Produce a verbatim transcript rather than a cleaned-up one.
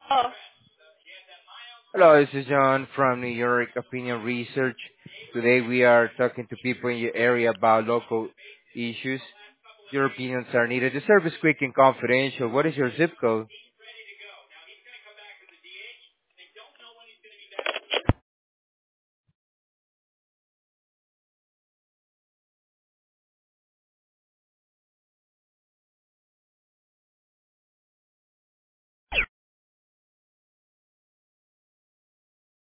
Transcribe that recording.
Oh, Hello, this is John from New York Opinion Research. Today we are talking to people in your area about local issues. Your opinions are needed. The service quick and confidential. What is your zip code?